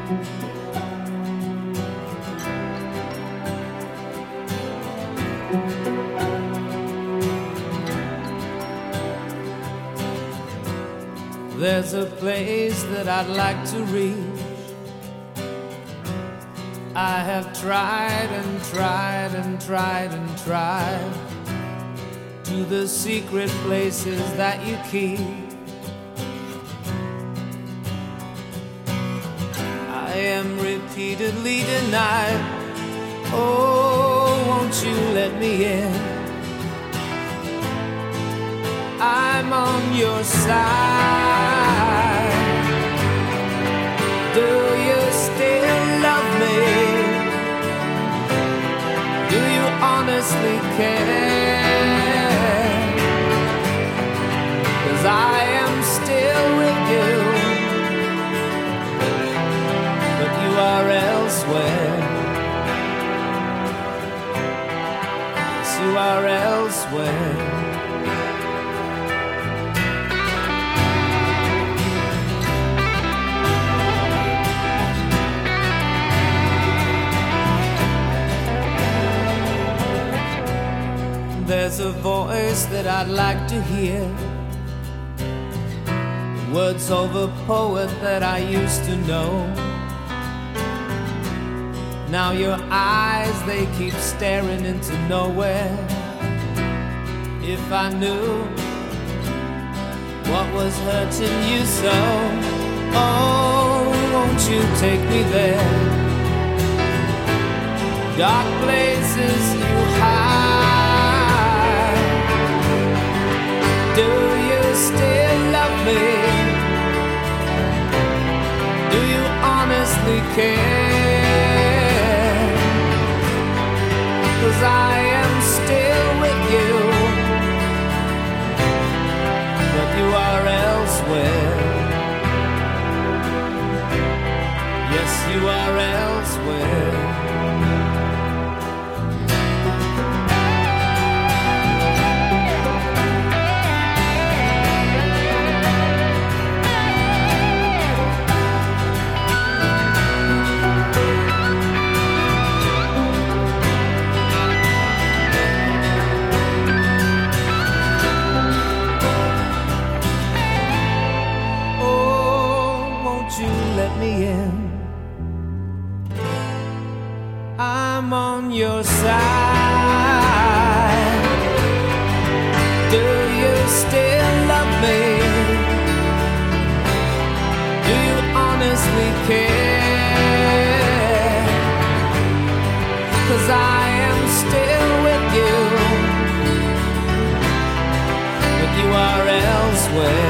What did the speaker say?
There's a place that I'd like to reach. I have tried and tried and tried and tried to the secret places that you keep. I am repeatedly denied. Oh, won't you let me in? I'm on your side. Do you still love me? Do you honestly care? 'Cause I am still with you, but you are elsewhere. Yes, you are elsewhere. There's a voice that I'd like to hear, words of a poet that I used to know. Now your eyes, they keep staring into nowhere. If I knew what was hurting you so, oh, won't you take me there? Dark places you hide. Do you still love me? Do you honestly care? 'Cause I am still with you, but you are elsewhere. Yes, you are elsewhere. Me in. I'm on your side. Do you still love me? Do you honestly care? 'Cause I am still with you, but you are elsewhere.